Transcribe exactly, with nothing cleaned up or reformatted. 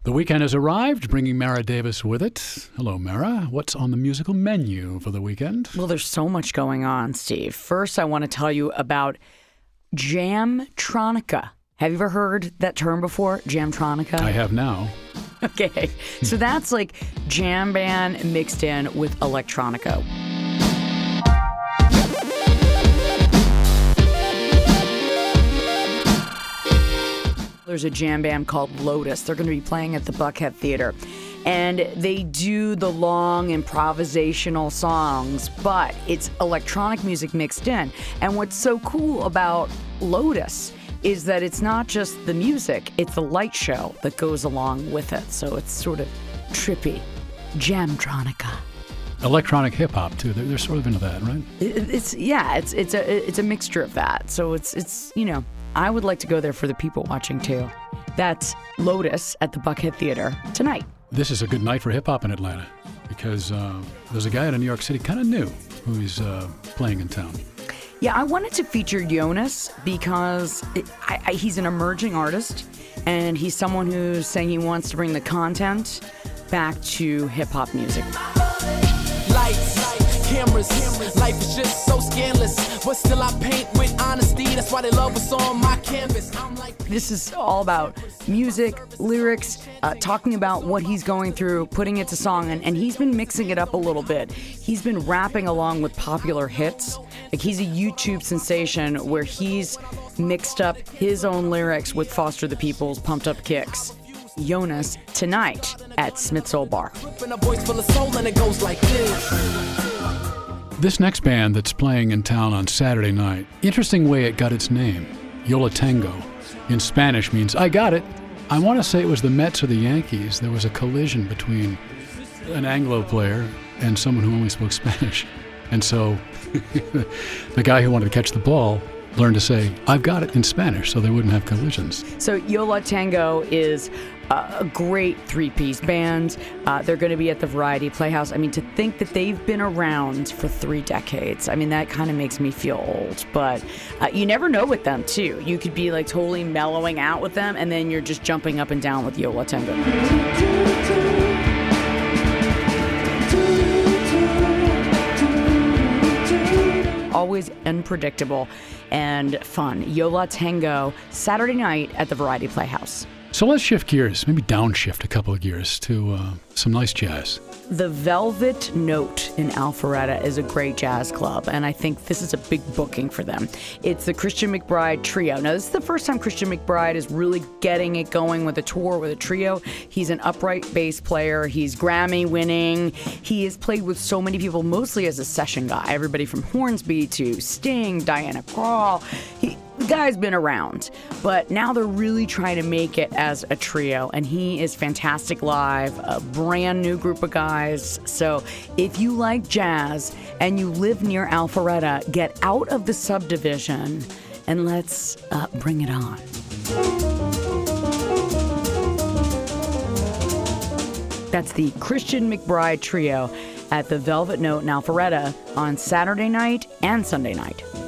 The weekend has arrived, bringing Mara Davis with it. Hello, Mara. What's on the musical menu for the weekend? Well, there's so much going on, Steve. First, I want to tell you about Jamtronica. Have you ever heard that term before, Jamtronica? I have now. Okay, so that's like jam band mixed in with electronica. There's a jam band called Lotus. They're going to be playing at the Buckhead Theater. And they do the long improvisational songs, but it's electronic music mixed in. And what's so cool about Lotus is that it's not just the music, it's the light show that goes along with it. So it's sort of trippy. Jamtronica. Electronic hip-hop, too. They're, they're sort of into that, right? It, it's, yeah, it's it's a it's a mixture of that. So it's it's, you know, I would like to go there for the people watching, too. That's Lotus at the Buckhead Theater tonight. This is a good night for hip-hop in Atlanta because uh, there's a guy out of New York City, kind of new, who's uh, playing in town. Yeah, I wanted to feature Jonas because it, I, I, he's an emerging artist, and he's someone who's saying he wants to bring the content back to hip-hop music. Lights, cameras, life is just so scandalous, but still I paint with honesty. That's why they love what's on my canvas. I'm like, this is all about music, lyrics, uh, talking about what he's going through, putting it to song, and, and he's been mixing it up a little bit. He's been rapping along with popular hits. Like, he's a YouTube sensation where he's mixed up his own lyrics with Foster the People's Pumped Up Kicks. Jonas tonight at Smith's Old Bar. This next band that's playing in town on Saturday night, interesting way it got its name, Yo La Tengo. In Spanish means, I got it. I want to say it was the Mets or the Yankees. There was a collision between an Anglo player and someone who only spoke Spanish. And so the guy who wanted to catch the ball learned to say, I've got it in Spanish, so they wouldn't have collisions. So Yo La Tengo is uh, a great three-piece band. Uh, they're going to be at the Variety Playhouse. I mean, to think that they've been around for three decades, I mean, that kind of makes me feel old. But uh, you never know with them, too. You could be, like, totally mellowing out with them, and then you're just jumping up and down with Yo La Tengo. Always unpredictable and fun. Yo La Tengo, Saturday night at the Variety Playhouse. So let's shift gears, maybe downshift a couple of gears to uh, some nice jazz. The Velvet Note in Alpharetta is a great jazz club, and I think this is a big booking for them. It's the Christian McBride Trio. Now, this is the first time Christian McBride is really getting it going with a tour, with a trio. He's an upright bass player. He's Grammy winning. He has played with so many people, mostly as a session guy. Everybody from Hornsby to Sting, Diana Krall. He, the guy's been around, but now they're really trying to make it as a trio, and he is fantastic live, a brand new group of guys. So if you like jazz and you live near Alpharetta, get out of the subdivision and let's uh, bring it on. That's the Christian McBride Trio at the Velvet Note in Alpharetta on Saturday night and Sunday night.